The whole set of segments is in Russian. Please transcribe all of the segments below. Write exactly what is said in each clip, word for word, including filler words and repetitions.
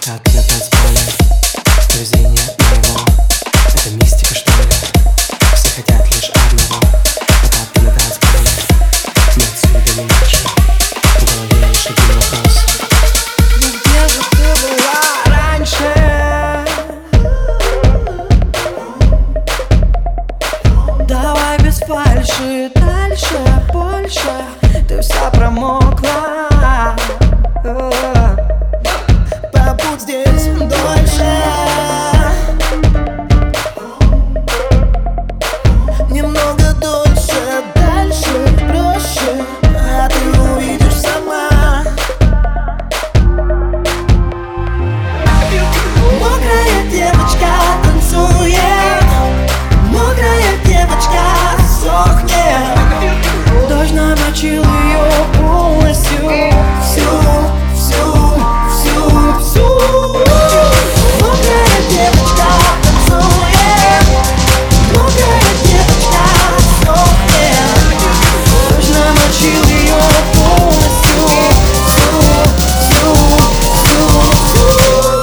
как на танцполе. Твое зрение моего — это мистика, что ли? Все хотят лишь одного, пока ты на танцполе. Нет сюда не ночи, в голове лишь один вопрос: ну где же ты была раньше? Давай без фальши, дальше, больше. Ты вся промокла. Побудь здесь дольше. Немного дольше, дальше, проще, а ты увидишь сама. Мокрая девочка танцует, мокрая девочка сохнет. Дождь намочил ее полностью, всю, всю, всю, всю. Мокрая девочка танцует, мокрая девочка сохнет. Дождь намочил ее полностью, всю, всю, всю, всю.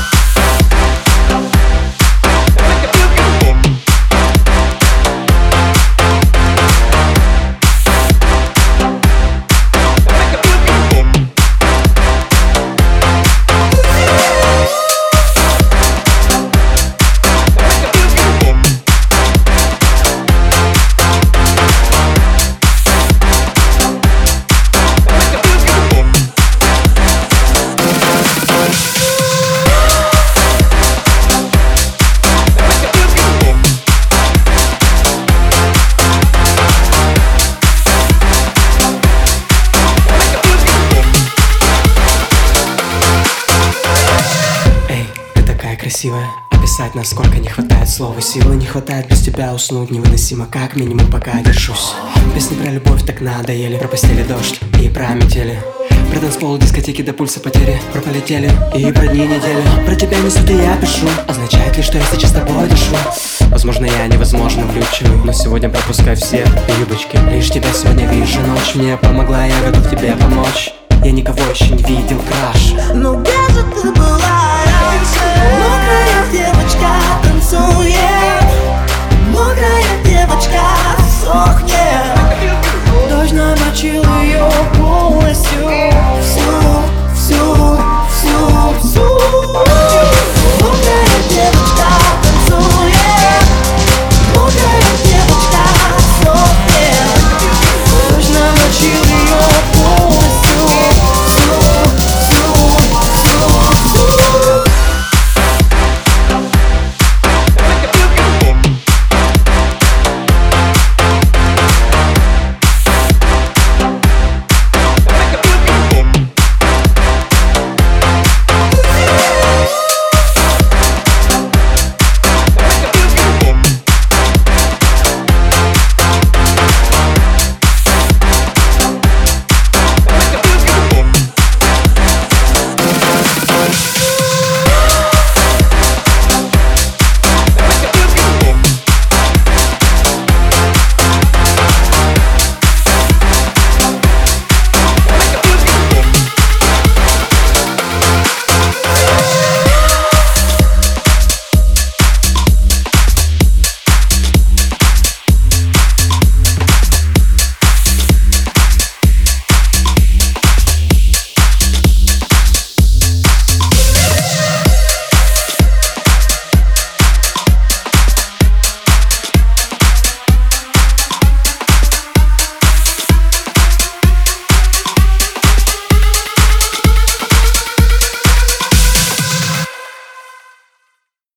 Красивая, описать, насколько не хватает слов и силы. Не хватает без тебя уснуть невыносимо, как минимум пока держусь. Песни про любовь так надоели, про постели дождь и про метели, про танцпол, дискотеки до пульса потери, про полетели и про дни недели. Про тебя не суть я пишу, означает ли, что я сейчас с тобой дышу? Возможно, я невозможно влюбчивый, но сегодня пропускай все юбочки. Лишь тебя сегодня вижу, ночь мне помогла, я готов тебе помочь. Я никого еще не видел, краш. Ну где же ты была?